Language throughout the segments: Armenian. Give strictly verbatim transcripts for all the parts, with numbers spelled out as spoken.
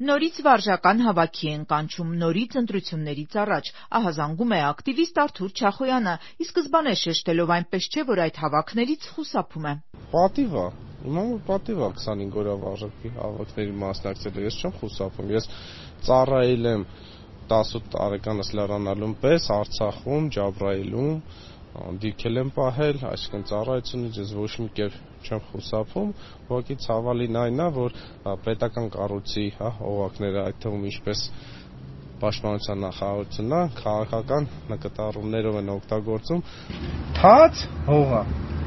Նորից վարժական հավաքի են կանչում, նորից ընտրություններից առաջ, ահա զանգում է ակտիվիստ Արթուր Չախոյանը, ի սկզբանե շեշտելով այնպես չէ, որ այդ հավաքներից խուսափում է։ Պատիվ է, իմամ որ պատիվ է քսանհինգ օրյա վարժակի հավաքների մասնակցել, ես չեմ խուսափում, ես ծառայել եմ տասութ տարեկանս լրանալուն պես Արցախում, Ջաբրայիլում, դիրքել եմ պահել, այսինքն ծառայությունից ես ոչ մի կերպ չեմ խուսափում, ուղղակի ցավալին այն է, որ պետական կառույցի օղակները, այդ թվում ինչպես Պաշտպանության նախարարությունն է, քաղաքական նկատառումներով են օգտագործում։ Թաց հողը։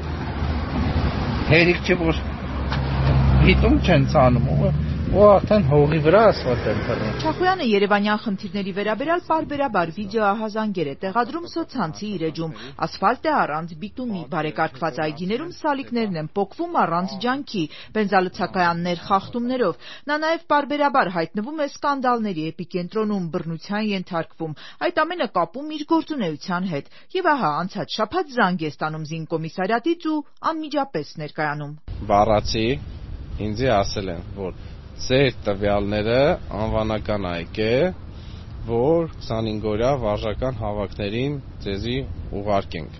Հերիք չէ որ դիտում չեն ցանում, ու արդեն հողի վրա ասֆալտ են դրում։ Չախոյանը Երևանյան խնդիրների վերաբերյալ պարբերաբար վիդեոահազանգեր է տեղադրում սոցցանցի իր էջում։ Ասֆալտ է առանց բիտումի, բարեկարգված այգիներում սալիկներն են պոկվում առանց ջանքի, բենզալցակայաններ խախտումներով։ Նա նաև պարբերաբար հայտնվում է սկանդալների էպիկենտրոնում, բռնության ենթարկվում, այդ ամենը կապում իր գործունեության հետ։ Եվ ահա անցած շաբաթ զանգ է ստանում զինկոմիսարիատից ու անմիջապես ներկայանում։ Բառացի ինձ ասել են, որ ձեր տվյալները անվանական այգ է, որ քսանհինգ օրյա վարժական հավաքներին ձեզի ուղարկենք։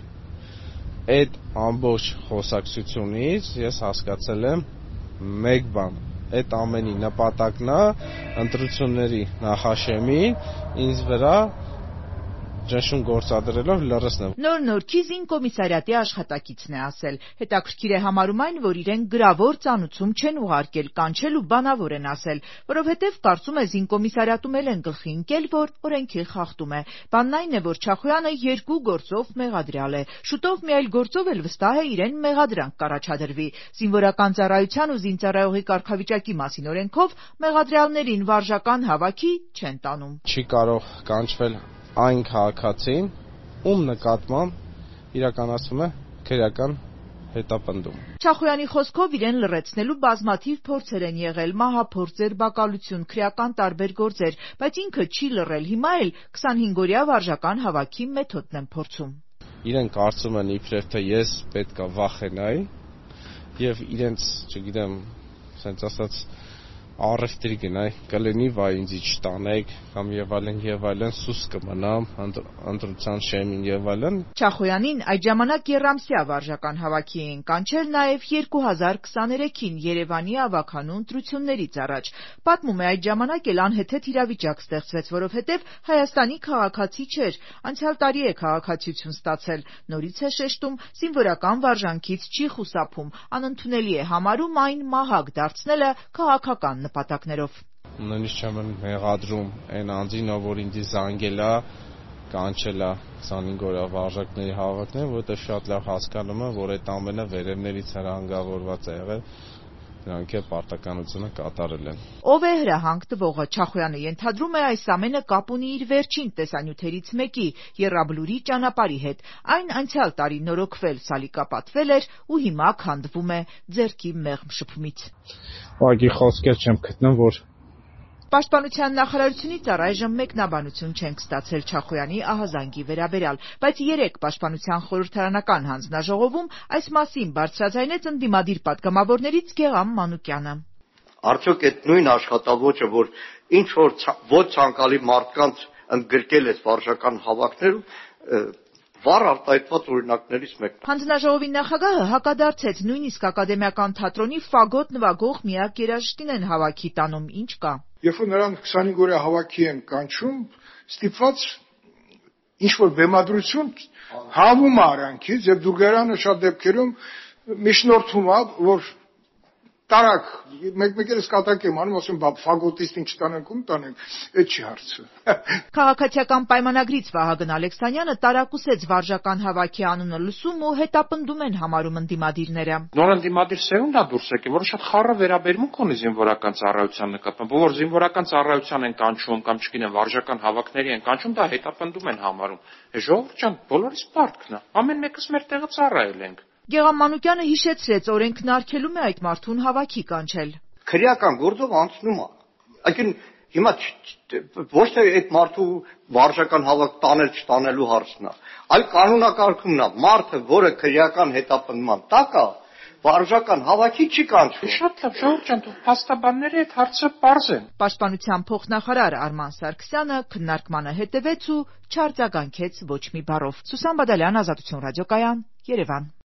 Այդ ամբողջ խոսակցությունից ես հասկացել եմ մեկ բան, այդ ամենի նպատակն է ընտրությունների նախաշեմին ինձ վրա ճնշում գործադրելով լռեցնել։ Նոր-նորքի զինկոմիսարիատի աշխատակիցն է ասել։ Հետաքրքիր է համարում այն, որ իրեն գրավոր ծանուցում չեն ուղարկել, կանչել ու բանավոր են ասել, որովհետև կարծում է զինկոմիսարիատում էլ են գլխի ընկել, որ օրենքի խախտում է։ Բանն այն է, որ Չախոյանը երկու գործով մեղադրյալ է։ Շուտով մի այլ գործով էլ վստահ է իրեն մեղադրանք կառաջադրվի։ Զինվորական ծառայության ու զինծառայողի կարգավիճակի մասին օրենքով մեղադրյալներին վարժական հավաքի չեն տանում։ Չի կարող կանչվել այն քաղաքացին, ում նկատմամբ իրականացվում է քրեական հետապնդում։ Չախոյանի խոսքով իրեն լռեցնելու բազմաթիվ փորձեր են եղել, մահափորձ, ձերբակալություն, քրեական տարբեր գործեր, բայց ինքը չի լռել, հիմա էլ քսանհինգ օրյա վարժական հավաքի մեթոդն են փորձում։ Իրեն կարծում են իբրև թե ես պետքա վախենայի եւ իրենց, չգիտեմ, ասենց ասած առևտրի գնայ, կլինի վայ ինձի չտանեք, կամ եւ այլն եւ այլն, սուս կմնամ, ընտրության շեմին եւ այլն։ Չախոյանին այդ ժամանակ եռամսյա վարժական հավաքի էին կանչել նաեւ երկու հազար քսաներեքին Երևանի ավագանու ընտրություններից առաջ։ Պատմում է, այդ ժամանակ էլ անհեթեթ իրավիճակ ստեղծվեց, որովհետեւ Հայաստանի քաղաքացի չէր, անցյալ տարի է քաղաքացիություն ստացել։ Նորից է շեշտում, զինվորական վարժանքից չի խուսափում, անընդունելի է համարում այն մահակ դարձնելը քաղաքական նպատակներով։ Նույնիսկ չեմ մեղադրում այն անձին, որ ինձ զանգել է, կանչել է քսանհինգ օրյա վարժակների հավաքներին, որովհետև շատ լավ հասկանում եմ, որ այդ ամենը վերևներից հրահանգավորված է եղել, նրանք է պարտականությունը կատարել են։ Ով է հրահանգ տվողը։ Չախոյանը ենթադրում է, այս ամենը կապ ունի իր վերջին տեսանյութերից մեկի՝ եռաբլուրի ճանապարհի հետ։ Այն անցյալ տարի նորոգվել, սալիկապատվել էր ու հիմա քանդվում է ձեռքի մեղմ շփումից։ Ուղղակի խոսքեր չեմ գտնում, որ Պաշտպանության նախարարությունից առայժմ մեկնաբանություն չենք ստացել Չախոյանի ահազանգի վերաբերյալ, բայց երեկ Պաշտպանության խորհրդարանական հանձնաժողովում այս մասին բարձրաձայնեց ընդդիմադիր պատգամավորներից Գեղամ Մանուկյանը։ Արդյոք այդ նույն աշխատավոճը, որ ինչ որ ոչ ցանկալի մարդկանց ընդգրկել է վարժական հավաքներում, վառ արտահայտված օրինակներից մեկն է։ Հանձնաժողովի նախագահը հակադարձեց, նույնիսկ ակադեմիական թատրոնի ֆագոտ նվագող միակ երաժշտին են հավաքի տանում, ինչ կա։ Երբ որ նրանք քսանհինգ օրյա հավաքի են կանչում, ստիպված ինչ որ բեմադրություն հավում արանքից, եւ դուրգարանը շատ դեպքերում միջնորդում է, որ տարակ մեկ-մեկ էլ սկատակ եմ անում, ասում բա ֆագոտիստին չտանենք, ում տանենք, այդ չի հարցը։ Քաղաքացիական պայմանագրից Վահագն Ալեքսանյանը տարակուսեց վարժական հավաքի անունը լսում ու հետապնդում են համարում ընդդիմադիրները։ Նոր ընդդիմադիր սերունդը դուրս եկել, որը շատ խառը վերաբերմունք ունի զինվորական ծառայության նկատմամբ, որ զինվորական ծառայության են կանչում կամ չգիտեմ վարժական հավաքների են կանչում, դա հետապնդում են համարում։ Ժողովուրդ ջան, բոլորիս պարտքն է։ Ամեն մեկս մեր տեղը ծառայել ենք։ Գեղամ Մանուկյանը հիշեցրեց, օրենքն արգելում է այդ մարդուն հավաքի կանչել։ Քրեական գործով անցնում է։ Այսինքն հիմա ոչ թե այդ մարդու վարժական հավաք տանել չտանելու հարցն է, այլ կանոնակարգումն է։ Մարդը, որը քրեական հետապնդման տակ է, վարժական հավաքի չի կանչվում։ Շատ լավ, Ժողովուրդ ջան, դու փաստաբանների այդ հարցը պարզ է։ Պաշտպանության փոխնախարար Արման Սարգսյանը քննարկմանը հետևեց ու չարձագանքեց ոչ մի բառով։ Սուսան Բադալյան, Ազատություն ռադիոկայան, Երևան։